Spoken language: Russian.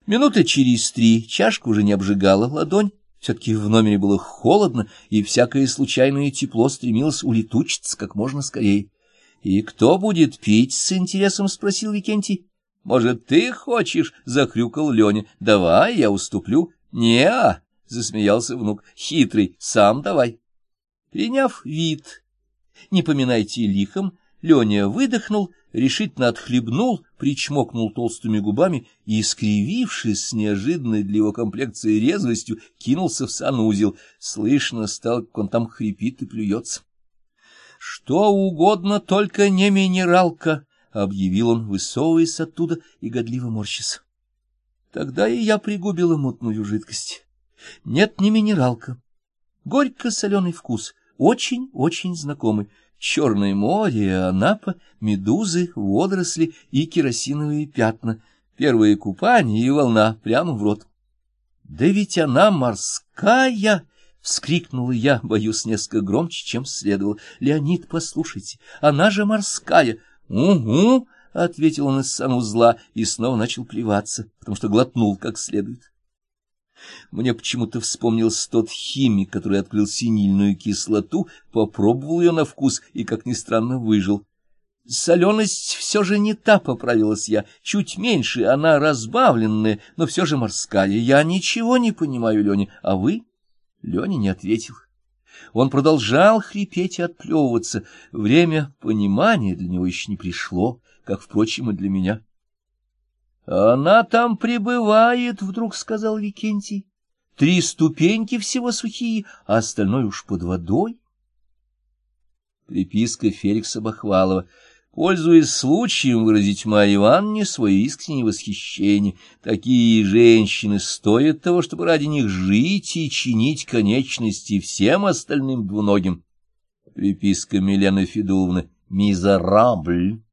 Минуты через 3 чашка уже не обжигала ладонь, все-таки в номере было холодно, и всякое случайное тепло стремилось улетучиться как можно скорее. — И кто будет пить? — с интересом спросил Викентий. — Может, ты хочешь? — захрюкал Леня. — Давай, я уступлю. — Не-а! — засмеялся внук. — Хитрый, сам давай. Приняв вид, не поминайте лихом, Леня выдохнул, решительно отхлебнул, причмокнул толстыми губами и, искривившись с неожиданной для его комплекции резвостью, кинулся в санузел. Слышно стало, как он там хрипит и плюется. — Что угодно, только не минералка, — объявил он, высовываясь оттуда и годливо морщась. Тогда и я пригубила мутную жидкость. Нет, не минералка. Горько-соленый вкус, очень-очень знакомый. Черное море, Анапа, медузы, водоросли и керосиновые пятна. Первое купание и волна прямо в рот. — Да ведь она морская! — вскрикнула я, боюсь, несколько громче, чем следовало. — Леонид, послушайте, она же морская! — Угу! — ответил он из санузла и снова начал плеваться, потому что глотнул как следует. Мне почему-то вспомнился тот химик, который открыл синильную кислоту, попробовал ее на вкус и, как ни странно, выжил. Соленость все же не та, поправилась я, чуть меньше, она разбавленная, но все же морская. Я ничего не понимаю, Леня, а вы? Леня не ответил. Он продолжал хрипеть и отплевываться. Время понимания для него еще не пришло, как, впрочем, и для меня. — Она там пребывает, — вдруг сказал Викентий. 3 ступеньки всего сухие, а остальное уж под водой. Приписка Феликса Бахвалова. Пользуясь случаем выразить Марье Ивановне свое искреннее восхищение. Такие женщины стоят того, чтобы ради них жить и чинить конечности всем остальным двуногим. Приписка Милены Федуловны. Мизерабль.